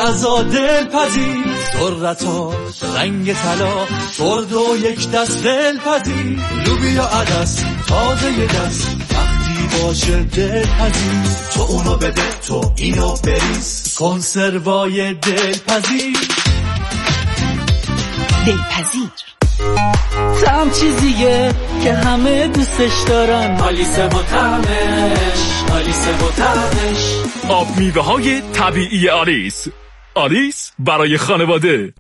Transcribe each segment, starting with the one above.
غذا دلپذیر، ذرتا رنگ طلا، ترد و یک دست دلپذیر، لوبیا عدس تازه یه دست وقتی باشه دلپذیر، تو اونو بده تو اینو بریز، کنسروای دلپذیر. دلپذیر طعم چیزیه که همه دوستش دارن، آلیسه و طعمش، آلیسه و طعمش. آب میوه های طبیعی آلیس، آلیس برای خانواده.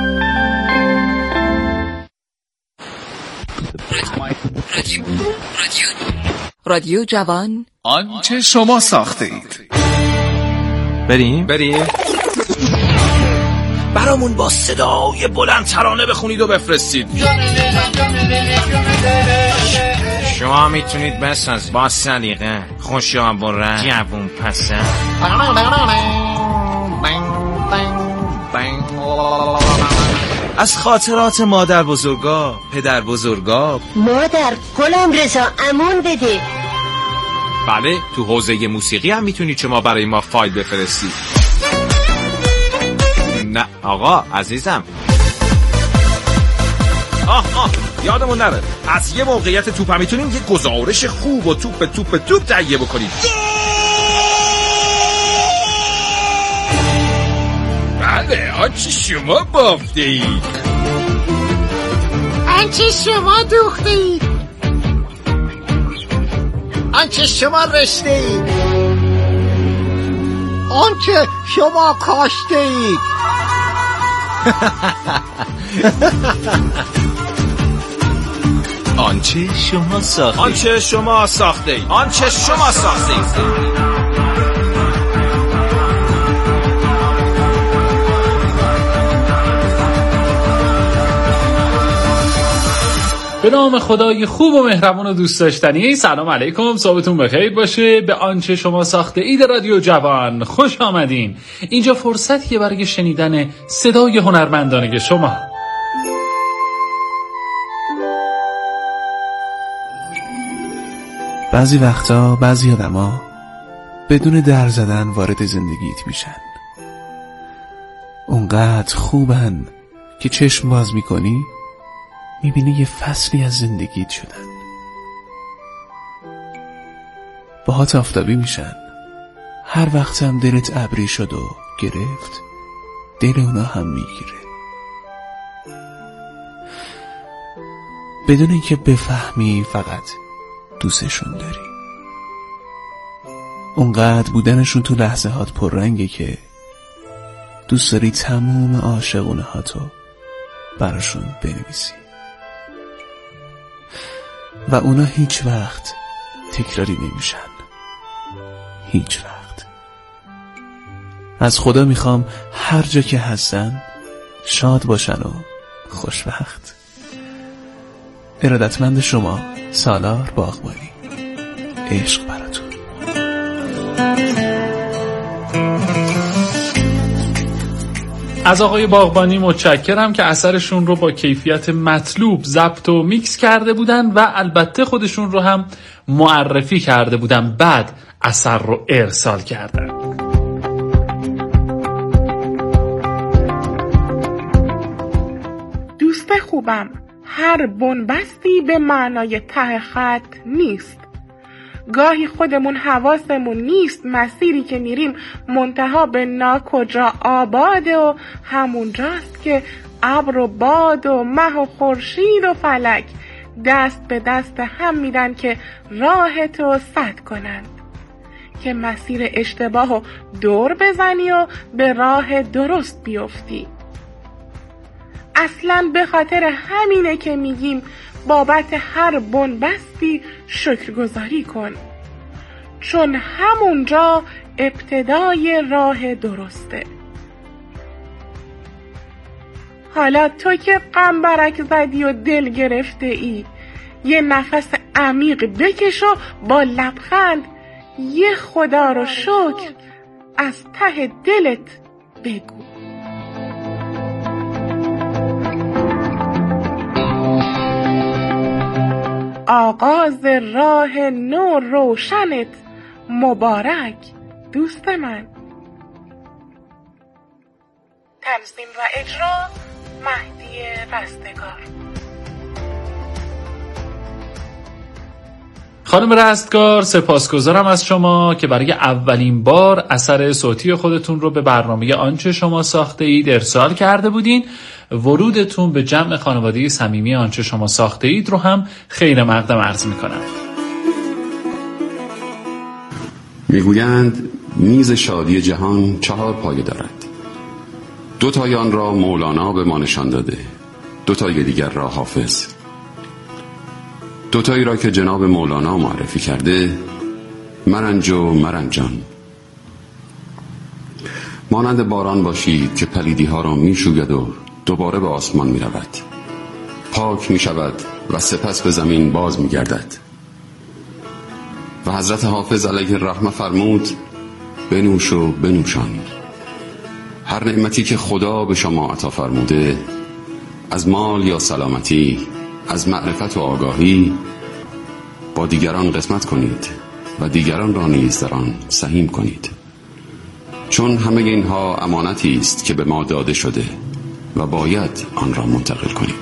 رادیو جوان، آنچه شما ساخته اید. بریم؟ برامون با صدای بلند ترانه بخونید و بفرستید. شما میتونید بساز با سلیقه، خوش‌آبرو، جوون پسند. از خاطرات مادر بزرگا، پدر بزرگا. مادر گلم رضا امون بده. بله، تو حوزه موسیقی هم میتونید شما برای ما فایل بفرستید. نه آقا عزیزم، یادمون نره از یه موقعیت توپ هم میتونیم یه گزارش خوب و توپ تهیه بکنیم. بله، آنچه شما بافته اید، آنچه شما دوخته اید، آنچه شما رشته اید، آنچه شما کاشته اید. آنچه شما ساخته اید، آنچه شما ساخته اید، آنچه شما ساخته اید. به نام خدای خوب و مهربان و دوست داشتنی. سلام علیکم، صبحتون بخیر باشه. به آنچه شما ساخته اید رادیو جوان خوش آمدین. اینجا فرصتیه برای شنیدن صدای هنرمندانه شما. بعضی وقتا بعضی آدما بدون در زدن وارد زندگیت میشن، اونقدر خوبن که چشم باز میکنی میبینی یه فصلی از زندگیت شدن، باهات آفتابی میشن. هر وقت هم دلت ابری شد و گرفت، دل اونا هم میگیره بدون اینکه بفهمی، فقط دوستشون داری. اونقدر بودنشون تو لحظه هات پررنگه که دوست داری تموم عاشقونه هاتو براشون بنویسی و اونا هیچ وقت تکراری نمیشن، هیچ وقت. از خدا میخوام هر جا که هستن شاد باشن و خوشبخت. ارادتمند شما، سالار باغبانی. عشق براتون. از آقای باغبانی متشکرم که اثرشون رو با کیفیت مطلوب ضبط و میکس کرده بودن و البته خودشون رو هم معرفی کرده بودن، بعد اثر رو ارسال کردن. دوست خوبم، هر بنبستی به معنای ته خط نیست. گاهی خودمون حواسمون نیست مسیری که میریم منتها به ناکجا آباده و همونجاست که ابر و باد و مه و خورشید و فلک دست به دست هم میدن که راهتو سد کنن، که مسیر اشتباه و دور بزنی و به راه درست بیفتی. اصلاً به خاطر همینه که میگیم بابت هر بنبستی شکرگزاری کن، چون همونجا ابتدای راه درسته. حالا تو که غمبرک زدی و دل گرفته ای، یه نفس عمیق بکش و با لبخند یه خدا رو شکر از ته دلت بگو. آغاز راه نو روشنت مبارک دوست من. تنظیم و اجرا مهدی رستگار. خانم رستگار، سپاسگزارم از شما که برای اولین بار اثر صوتی خودتون رو به برنامه آنچه شما ساخته اید ارسال کرده بودین. ورودتون به جمع خانواده صمیمی آنچه شما ساخته اید رو هم خیر مقدم عرض میکنم. میگویند میز شادی جهان 4 پایه دارد. 2 تای آن را مولانا به ما نشان داده، 2 تای دیگر را حافظ. 2 تایی را که جناب مولانا معرفی کرده، مرنج و مرنجان. مانند باران باشید که پلیدی ها را می شوید و دوباره به آسمان می رود، پاک می شود و سپس به زمین باز می گردد. و حضرت حافظ علیه الرحمه فرمود بنوش و بنوشان. هر نعمتی که خدا به شما عطا فرموده، از مال یا سلامتی، از معرفت و آگاهی، با دیگران قسمت کنید و دیگران را نیز در آن سهیم کنید، چون همه اینها امانتی است که به ما داده شده و باید آن را منتقل کنیم.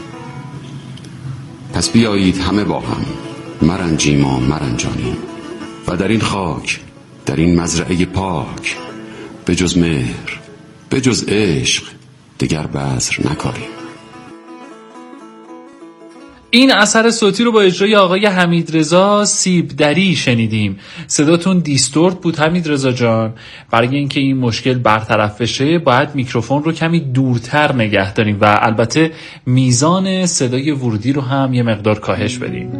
پس بیایید همه با هم مرنجیم و مرنجانیم و در این خاک، در این مزرعه پاک، به جز مهر، به جز عشق دیگر بذر نکاریم. این اثر صوتی رو با اجرای آقای حمیدرضا سیبدری شنیدیم. صداتون دیستورت بود حمیدرضا جان. برای اینکه این مشکل برطرف بشه باید میکروفون رو کمی دورتر نگه داریم و البته میزان صدای ورودی رو هم یه مقدار کاهش بدیم.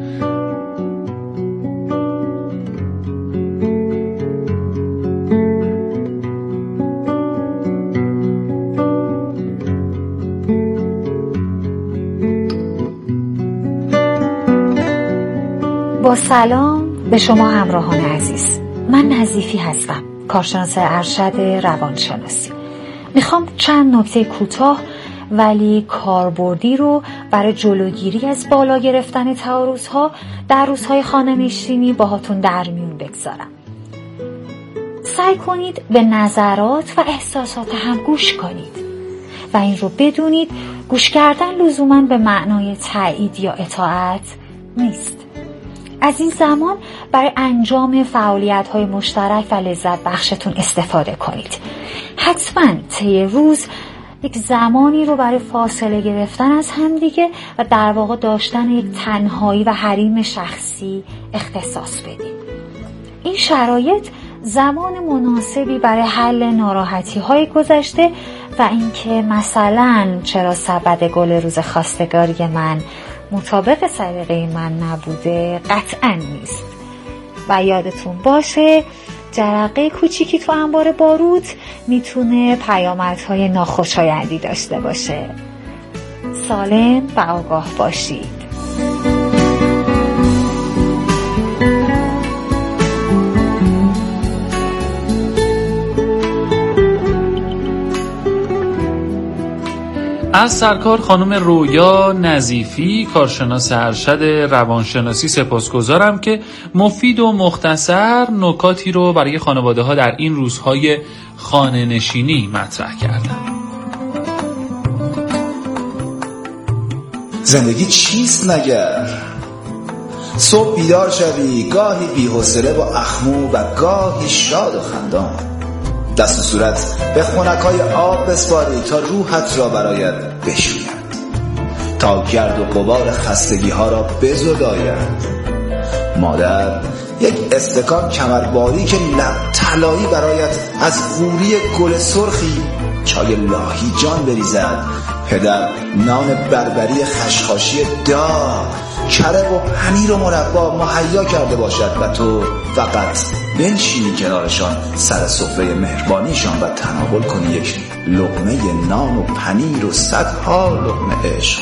با سلام به شما همراهان عزیز. من نظیفی هستم، کارشناس ارشد روانشناسی. میخوام چند نکته کوتاه ولی کاربردی رو برای جلوگیری از بالا گرفتن تعارض‌ها در روزهای خانه‌نشینی باهاتون در میون بگذارم. سعی کنید به نظرات و احساسات هم گوش کنید و این رو بدونید گوش کردن لزوماً به معنای تایید یا اطاعت نیست. از این زمان برای انجام فعالیت‌های مشترک و لذت بخشتون استفاده کنید. حتما طی روز یک زمانی رو برای فاصله گرفتن از همدیگه و در واقع داشتن یک تنهایی و حریم شخصی اختصاص بدید. این شرایط زمان مناسبی برای حل ناراحتی‌های گذشته و اینکه مثلا چرا سبد گل روز خواستگاری من مطابق سلیقه من نبوده قطعا نیست. و یادتون باشه جرقه کوچیکی تو انبار باروت میتونه پیامدهای ناخوشایندی داشته باشه. سالم و آگاه باشید. از سرکار خانم رویا نظیفی، کارشناس ارشد روانشناسی سپاسگزارم که مفید و مختصر نکاتی رو برای خانواده ها در این روزهای خانه نشینی مطرح کردن. زندگی چیست مگر؟ صبح بیدار شوی، گاهی بی‌حوصله با اخمو و گاهی شاد و خندان، دست و صورت به خنکای آب بسپاری تا روحت را برایت بشوید، تا گرد و غبار خستگی ها را بزداید. مادر یک استکان کمرباری که لب طلایی برایت از قوری گل سرخی چای لاهی جان بریزد. پدر نان بربری خشخاشی داغ، کره و پنیر و مربا مهیا کرده باشد و تو فقط بنشینی کنارشان سر سفره مهربانیشان و تناول کنی یک لقمه نان و پنیر و صدها لقمه عشق.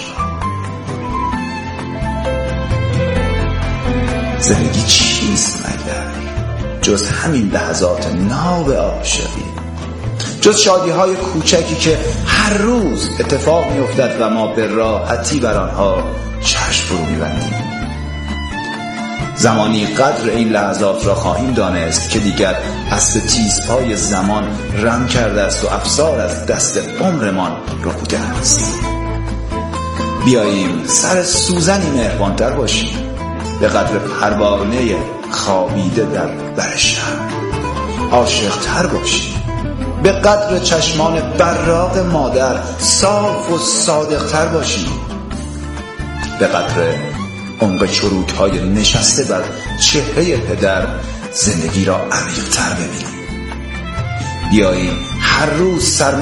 زندگی چیست مگر جز همین لحظات ناب عاشقی، جز شادی های کوچکی که هر روز اتفاق می افتد و ما به راحتی بر آنها چشم فرو می بندیم. زمانی قدر این لحظات را خواهیم دانست که دیگر اسب تیزپای زمان رم کرده است و افسار از دست عمرمان ربوده است. بیاییم سر سوزنی مهربانتر باشیم، به قدر پروانه خوابیده در بر شهر عاشق‌تر باشیم، به قدر چشمان براق مادر صاف و صادق‌تر باشیم، به قدر عمق چروک‌های نشسته بر چهره پدر زندگی را عمیق‌تر ببینیم. بیاییم هر روز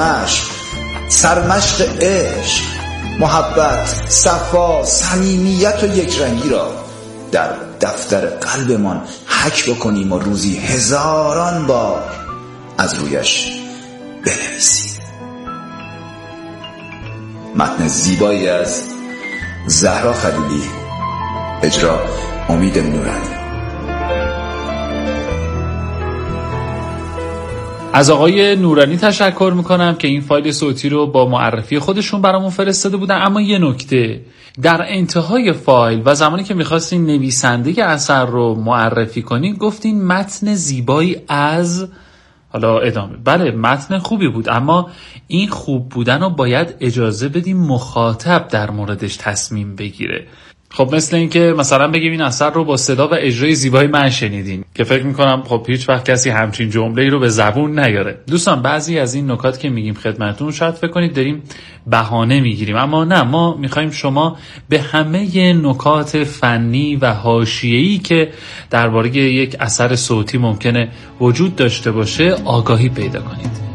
سرمشق عشق، محبت، صفا، صمیمیت و یکرنگی را در دفتر قلبمان حک بکنیم و روزی هزاران بار از رویش بنویسیم. متن زیبایی از زهرا خلیلی، اجرا امید نورانی. از آقای نورانی تشکر میکنم که این فایل صوتی رو با معرفی خودشون برامون فرستاده بودن. اما یه نکته در انتهای فایل و زمانی که میخواستین نویسنده اثر رو معرفی کنین گفتین متن زیبایی از، حالا ادامه، بله متن خوبی بود، اما این خوب بودن رو باید اجازه بدیم مخاطب در موردش تصمیم بگیره. خب مثل این که مثلا بگیم این اثر رو با صدا و اجرای زیبای من شنیدین، که فکر میکنم خب هیچ وقت کسی همچین جمله‌ای رو به زبون نیاره. دوستان بعضی از این نکات که میگیم خدمتتون شاید فکر کنید داریم بهانه میگیریم، اما نه، ما میخوایم شما به همه نکات فنی و حاشیه‌ای که درباره یک اثر صوتی ممکنه وجود داشته باشه آگاهی پیدا کنید.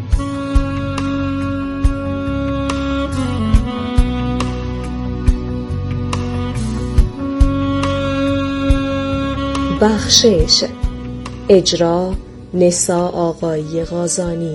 بخشش، اجرا نسا آقایی غازانی.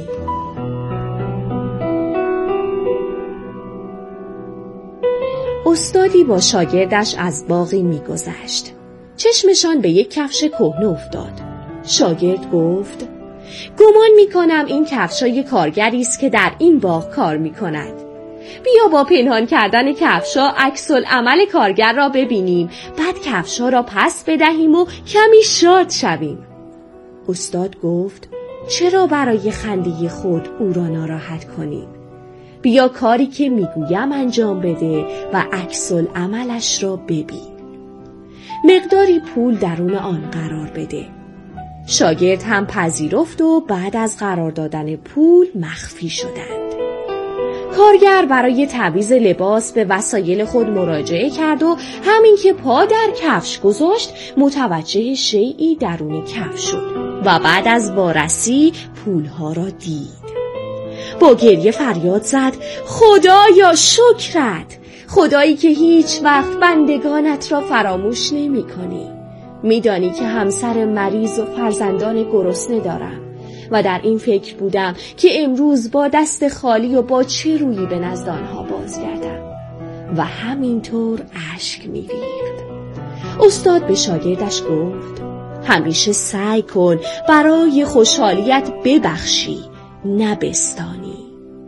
استادی با شاگردش از باغی می‌گذشت. چشمشان به یک کفش کهنه افتاد. شاگرد گفت: گمان می‌کنم این کفشای کارگری است که در این باغ کار می‌کند. بیا با پنهان کردن کفشا عکس العمل کارگر را ببینیم، بعد کفشا را پس بدهیم و کمی شاد شویم. استاد گفت: چرا برای خنده خود او را ناراحت کنیم؟ بیا کاری که میگویم انجام بده و عکس العملش را ببین. مقداری پول درون آن قرار بده. شاگرد هم پذیرفت و بعد از قرار دادن پول مخفی شدند. کارگر برای تعویض لباس به وسایل خود مراجعه کرد و همین که پا در کفش گذاشت متوجه شیئی درون کفش شد و بعد از وارسی پولها را دید. با گریه فریاد زد: خدایا شکرت، خدایی که هیچ وقت بندگانت را فراموش نمی کنی. می دانی که همسر مریض و فرزندان گرسنه دارم و در این فکر بودم که امروز با دست خالی و با چه رویی به نزد آنها بازگردم. و همینطور اشک می‌ریخت. استاد به شاگردش گفت: همیشه سعی کن برای خوشحالیت ببخشی، نه بستانی.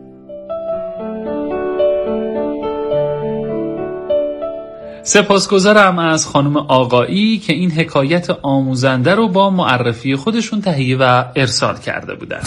سپاسگزارم از خانم آقایی که این حکایت آموزنده رو با معرفی خودشون تهیه و ارسال کرده بودن.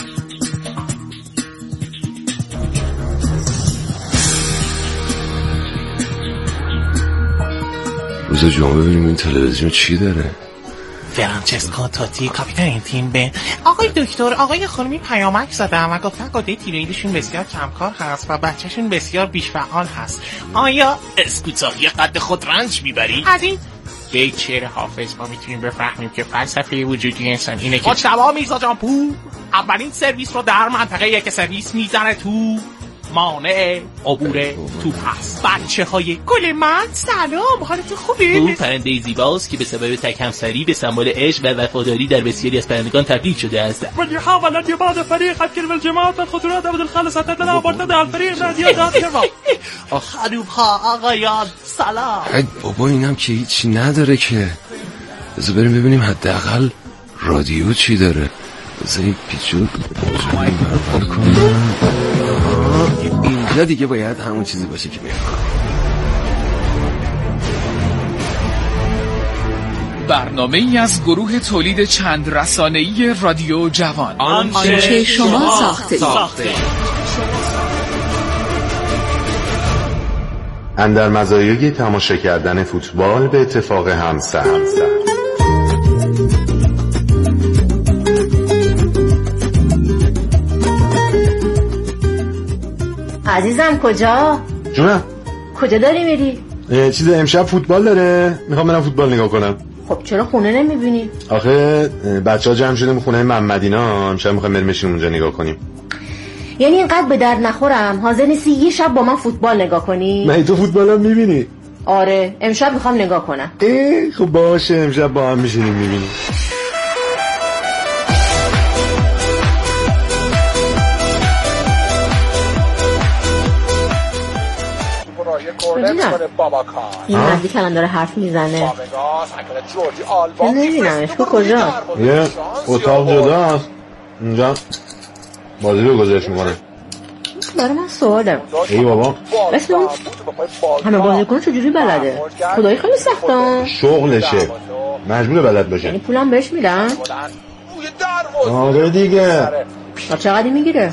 روز جمعه ببینیم این تلویزیون چی داره. فرانچسکو توتی کاپیتان تیم به آقای دکتر، آقای خانمی پیامک زدم و گفتن قده تیرویدشون بسیار کمکار هست و بچهشون بسیار بیش فعال هست. آیا اسکوتاهی قد خود رنج میبری؟ از این یک شعر حافظ ما میتونیم بفهمیم که فلسفه وجودی انسان اینه که مجتبی میرزا جان پور اولین سرویس رو در منطقه یک سرویس میزنه تو، مانع عبور توپ هست. بچه های گل من سلام، حالت خوبه؟ او پرنده زیباست که به سبب تک همسری به سمبل عشق و وفاداری در بسیاری از پرندگان تبدیل شده است. ولی حاولت بعد فريق الكلمة الجماعة الخطورات ابد الخالصة تتنا وبرتدى الفريق ناديات خانوم ها آقایان سلام. بابا اینم که هیچی نداره که. بذار بریم ببینیم حداقل رادیو چی داره. بذار این پیچو برابر کنم. اینجا دیگه باید همون چیزی باشه که میخوام. برنامه‌ای از گروه تولید چند رسانه‌ای رادیو جوان. آنچه شما ساخته. اندر مزایای تماشا کردن فوتبال به اتفاق همسر. عزیزم کجا؟ جونم کجا داری میری؟ چیز امشب فوتبال داره، میخوام برم فوتبال نگاه کنم. خب چرا خونه نمیبینی؟ آخه بچه ها جمع شدیم خونه محمدینا، امشب میخوایم بریم بشینیم اونجا نگاه کنیم. یعنی اینقدر به درد نخورم حاضر نیستی یه شب با من فوتبال نگاه کنی؟ نه تو فوتبال هم میبینی؟ آره امشب میخوام نگاه کنم. خب باشه امشب با هم میشینیم میبینیم. این مردی که الان داره حرف میزنه نمیبینمش. کجا؟ یه اتاق جداست اونجا بازی رو گذاشت میکنه. برای من سواله ای بابا اسم اون همه بازی کنه چجوری بلده؟ خدایی خیلی سخته. شغلشه مجبور بلد باشه. یعنی پولم بهش میدن؟ آره دیگه. چقدر میگیره؟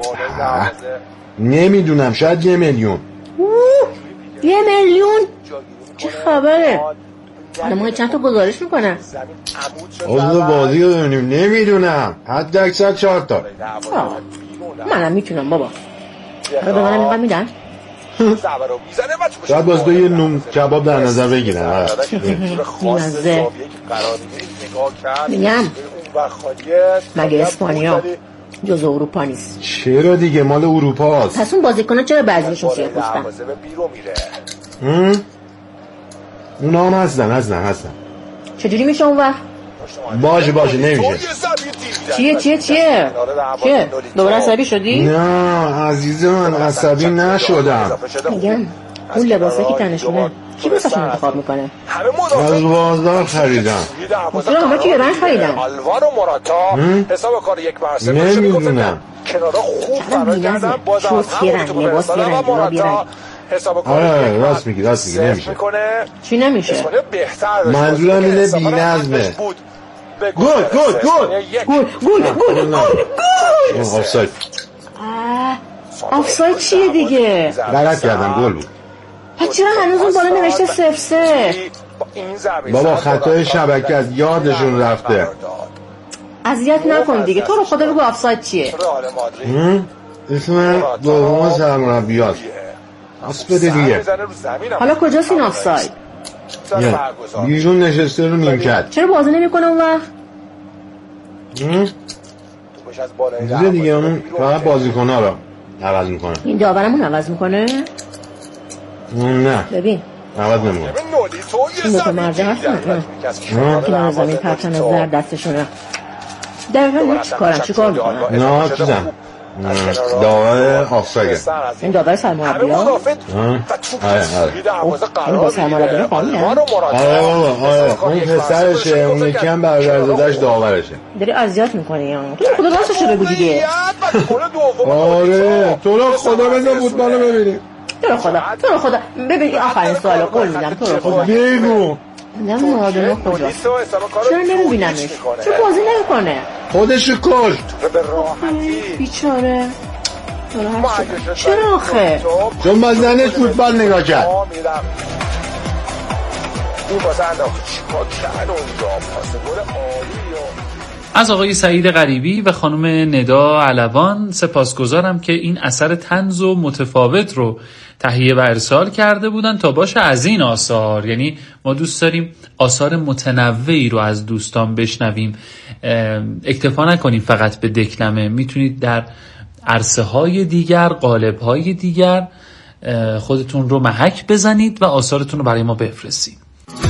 نمیدونم شاید 1 میلیون. 1 میلیون؟ چه خبره؟ ما چند تا گزارش میکنن؟ عضو بازی رو ببینیم. نمیدونم حد اکثر 4 تا. منم میتونم بابا. آره به منم اینقدر میدن؟ شاید باز یه نون کباب در نظر بگیرن. مزه میگم مگه اسپانیا جز اروپا نیست؟ چرا دیگه مال اروپا هست. پس اون بازیکن‌ها چرا بعضیشون سیاه پوستن؟ اونا هم هستن. چجوری میشه اون وقت؟ باشه نمیشه. چیه؟ دوباره عصبی شدی؟ نه عزیز من عصبی نشدم. میگم اون لباسه که تنشونه کی بساشون انتخاب میکنه؟ از بازار خریدم. چرا همه کی برنج خریدن؟ نمیدونم. چقدر بی‌نظمه. شورت یه رنگ لباس یه رنگ جوراب یه رنگ. آره راست میگی نمیشه. چی نمیشه؟ منظورم اینه بی‌نظمه. گل آفساید چیه دیگه؟ غلط کردم گل بود. پس چرا هنوز اون بالا نوشته 0-3؟ بابا خطای شبکه از یادشون رفته. اذیت نکن دیگه. تو رو خدا بگو آفساید چیه؟ اسم دوم سرمربیات پس بده دیگه. حالا کجاست این آفساید؟ بیرون نشسته رو نیمکت. چرا بازی نمیکنه اون وقت؟ دیگه اون فقط بازیکن‌ها رو عوض میکنه. این داورمون عوض میکنه؟ نه ببین عوض نمیکنه. این دوتا مرده هستن کنار زمین پرچم زرد دستشونه. دقیقا چیکار میکنن؟ نه چیزم داور آفساید. این داور سرمربی ها؟ این با سرمربی ها خواهی هم؟ آره اون پسرشه اون یکی هم برادرزادش داورشه. داری اذیت میکنی یا؟ تو خدا راستشو بگو دیگه. آره تو رو خدا بزن فوتبالو ببینیم. تو رو خدا ببین آخرین سوالو قول میدم. تو رو خدا بگو نه مادر کجاست؟ چرا نمیبینمش؟ چرا بازی نمیکنه؟ خودشو کشت بیچاره. چرا آخه؟ چون با زنش فوتبال نگاه کرد. از آقای سعید غریبی و خانم ندا علوان سپاسگزارم که این اثر طنز و متفاوت رو تهیه و ارسال کرده بودن تا باشه از این آثار. یعنی ما دوست داریم آثار متنوعی رو از دوستان بشنویم، اکتفا نکنیم فقط به دکلمه. میتونید در عرصه های دیگر، قالب های دیگر خودتون رو محک بزنید و آثارتون رو برای ما بفرستید.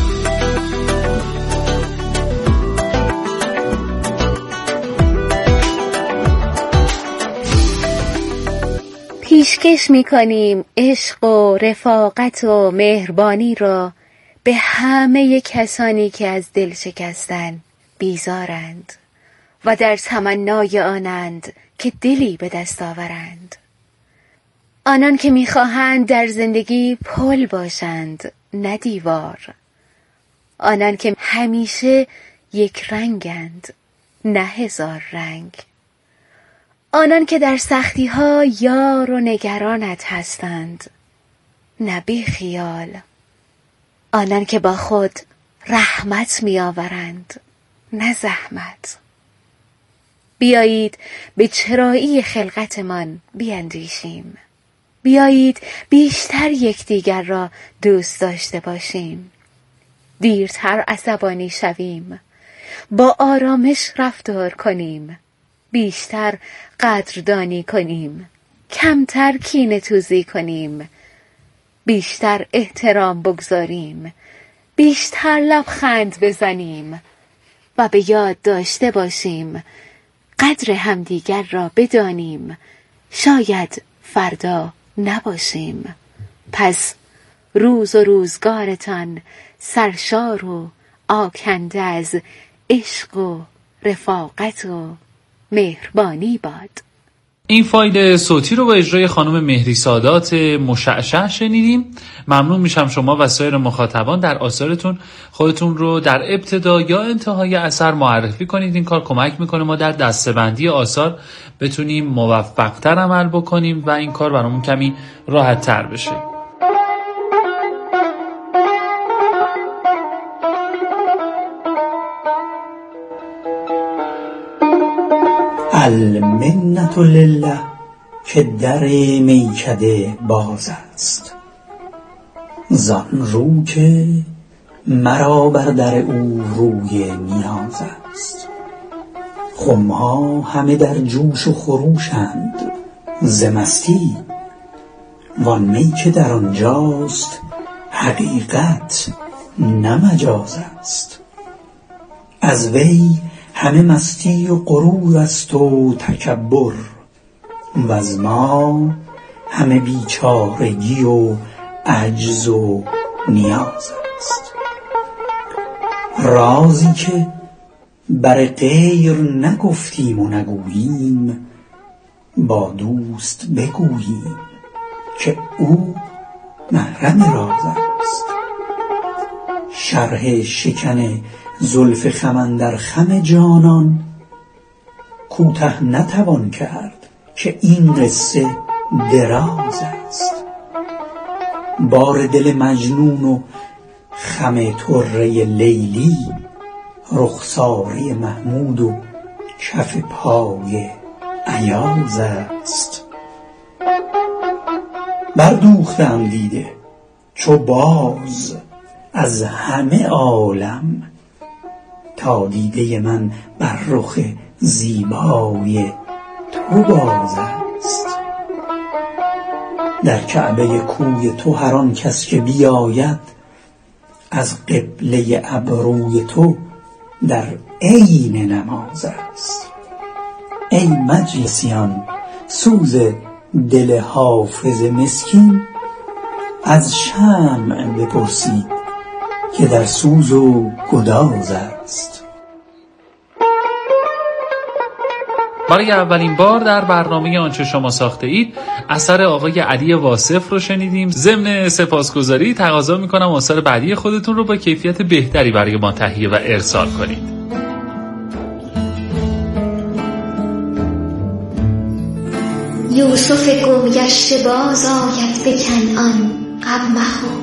پیشکش میکنیم عشق و رفاقت و مهربانی را به همه کسانی که از دل شکستن بیزارند و در تمنای آنند که دلی به دست آورند. آنان که میخواهند در زندگی پل باشند نه دیوار. آنان که همیشه یک رنگند، نه هزار رنگ. آنان که در سختی ها یار و نگرانت هستند، نه بی خیال. آنان که با خود رحمت می آورند، نه زحمت. بیایید به چرایی خلقتمان بیندیشیم. بیایید بیشتر یکدیگر را دوست داشته باشیم. دیرتر عصبانی شویم. با آرامش رفتار کنیم. بیشتر قدردانی کنیم. کمتر کینه‌توزی کنیم. بیشتر احترام بگذاریم. بیشتر لبخند بزنیم. و به یاد داشته باشیم قدر همدیگر را بدانیم. شاید فردا نباشیم. پس روز و روزگارتان سرشار و آکنده از عشق و رفاقت و مهربانی باد. این فایل صوتی رو با اجرای خانم مهری سادات مشعشع شنیدیم. ممنون میشم شما و سایر مخاطبان در آثارتون خودتون رو در ابتدا یا انتهای اثر معرفی کنید. این کار کمک میکنه ما در دسته‌بندی آثار بتونیم موفق‌تر عمل بکنیم و این کار برامون کمی راحت‌تر بشه. المنة لله که در میکده باز است، زان رو که مرا بر در او روی نیاز است. خمها همه در جوش و خروشند ز مستی، وان می که در آنجاست حقیقت نه مجاز است. از وی همه مستی و غرور است و تکبر، و از ما همه بیچارگی و عجز و نیاز است. رازی که بر غیر نگفتیم و نگوییم، با دوست بگوییم که او محرم راز است. شرح شکن زلف خم اندر خم جانان، کوته نتوان کرد که این قصه دراز است. بار دل مجنون و خم طره لیلی، رخساره محمود و کف پای ایاز است. بردوختم دیده چو باز از همه عالم، تا دیده من بر رخ زیبای تو باز است. در کعبه کوی تو هر آن کس که بیاید، از قبله ابروی تو در عین نماز است. ای مجلسیان سوز دل حافظ مسکین، از شمع بپرسید که در سوز و گداز است. برای اولین بار در برنامه آنچه شما ساخته اید اثر آقای علی واصف رو شنیدیم. ضمن سپاسگزاری تقاضا میکنم آثار بعدی خودتون رو با کیفیت بهتری برای ما تهیه و ارسال کنید. یوسف گم گشته باز آید به کنعان، غم مخور.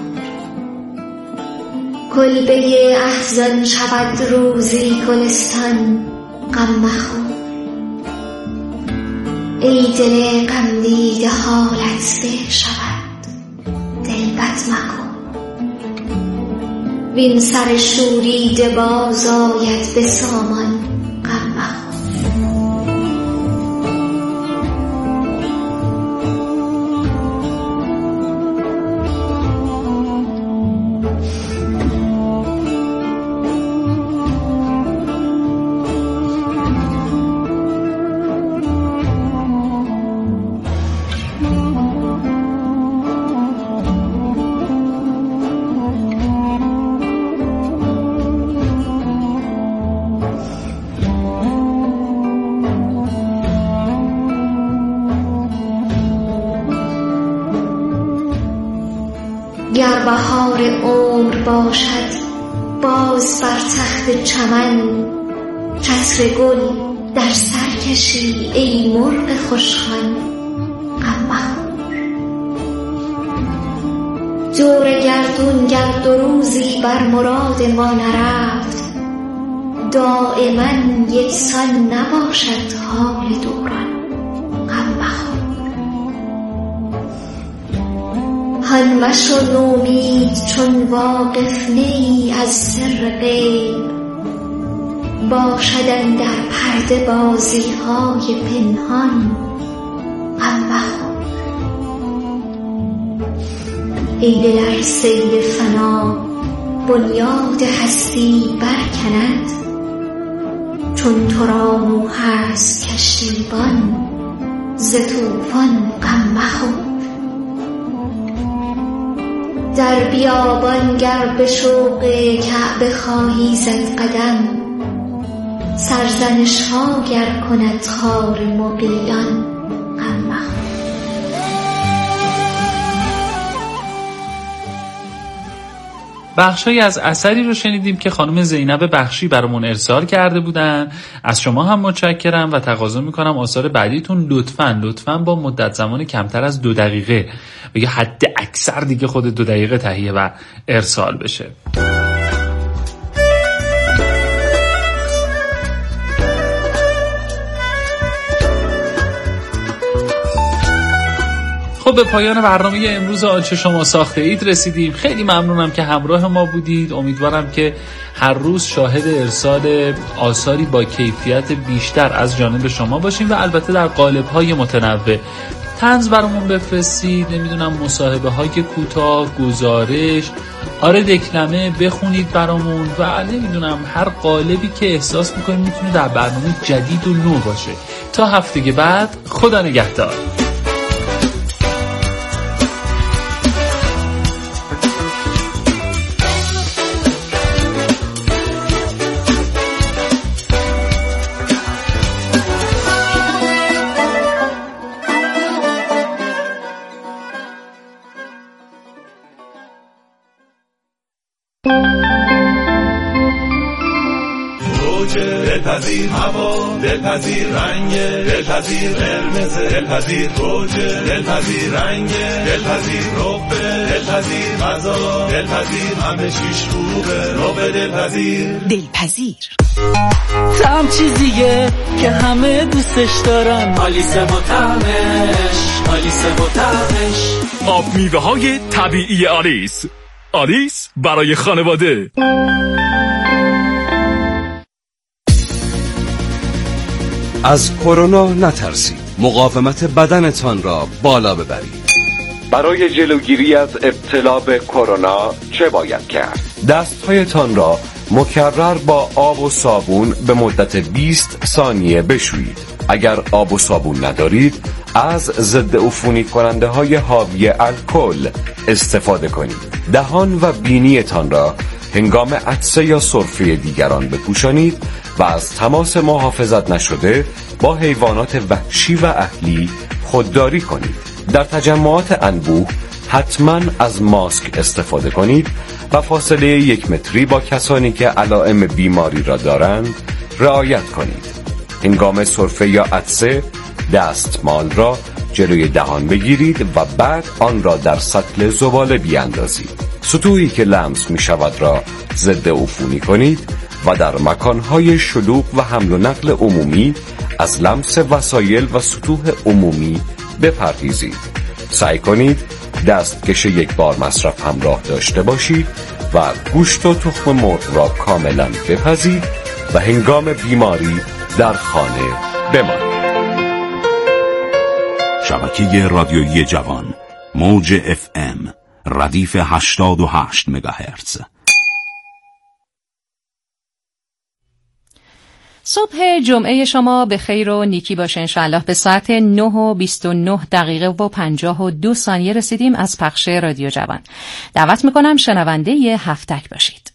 کلبه احزان شود روزی گلستان، غم مخور. ای دل غم دیده حالت ده شود، دل بد مکن. وین سر شوریده باز آید به سامان، غم مخور. گر بهار عمر باشد باز بر تخت چمن چتر گل در سر کشی ای مرغ خوشخوان غم مخور. دور گردون گر دو روزی بر مراد ما نرفت دائما یکسان نباشد حال دوران غم مخور. هان مشو نومید چون واقف نیی از سر غیب باشد اندر پرده بازی‌های پنهان غم مخور. ای دل ار سیل فنا بنیاد هستی برکند چون تو را نوح است کشتیبان ز طوفان غم مخور. در بیابان گر به شوق کعبه خواهی زد قدم سرزنش ها گر کند خار مغیلان غم مخور. بخشایی از اثری رو شنیدیم که خانم زینب بخشی برامون ارسال کرده بودن. از شما هم متشکرم و تقاضا میکنم آثار بعدیتون لطفاً با مدت زمان کمتر از 2 دقیقه و یا حد اکثر دیگه خود 2 دقیقه تهیه و ارسال بشه. خب به پایان برنامه امروز آنچه شما ساخته اید رسیدیم. خیلی ممنونم که همراه ما بودید. امیدوارم که هر روز شاهد ارسال آثاری با کیفیت بیشتر از جانب شما باشیم و البته در قالب‌های متنوع. طنز برامون بفرستید، نمیدونم مصاحبه های کوتاه، گزارش، دکلمه بخونید برامون و نمیدونم هر قالبی که احساس میکنید میتونه در برنامه جدید و نو باشه. تا هفته بعد، خدا نگهدار. دلپذیر هوا، دلپذیر رنگ، دلپذیر قرمز، دلپذیر گوجه، دلپذیر رنگ، دلپذیر ربه، دلپذیر غذا، دلپذیر همه چیش خوبه، ربه دلپذیر هم چیزیه که همه دوستش دارن، آلیسه و طعمش، آلیسه و طعمش. آب میوه های طبیعی آلیس، آلیس برای خانواده. از کرونا نترسید. مقاومت بدنتان را بالا ببرید. برای جلوگیری از ابتلا به کرونا چه باید کرد؟ دستهایتان را مکرر با آب و صابون به مدت 20 ثانیه بشویید. اگر آب و صابون ندارید، از ضد عفونی کننده های حاوی الکل استفاده کنید. دهان و بینیتان را هنگام عطسه یا سرفه دیگران بپوشانید و از تماس محافظت نشده با حیوانات وحشی و اهلی خودداری کنید. در تجمعات انبوه حتما از ماسک استفاده کنید و فاصله 1 متری با کسانی که علائم بیماری را دارند رعایت کنید. هنگام سرفه یا عطسه دستمال را جلوی دهان بگیرید و بعد آن را در سطل زباله بیاندازید. سطوحی که لمس می شود را ضد عفونی کنید و در مکانهای شلوغ و حمل و نقل عمومی از لمس وسایل و سطوح عمومی بپرهیزید. سعی کنید دستکش 1 بار مصرف همراه داشته باشید و گوشت و تخم مرغ را کاملا بپزید و هنگام بیماری در خانه بمانید. شبکه رادیویی جوان، موج FM، ردیف 88 مگاهرتز. صبح جمعه شما به خیر و نیکی باشه انشاءالله. به ساعت 9:29 و 52 ثانیه رسیدیم از پخش رادیو جوان. دعوت میکنم شنونده هفتک باشید.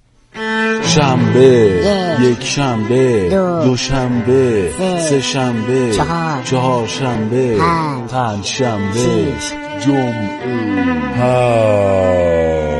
شنبه، یک شنبه، دو شنبه، سه شنبه، چهار شنبه، 5 شنبه، جمعه.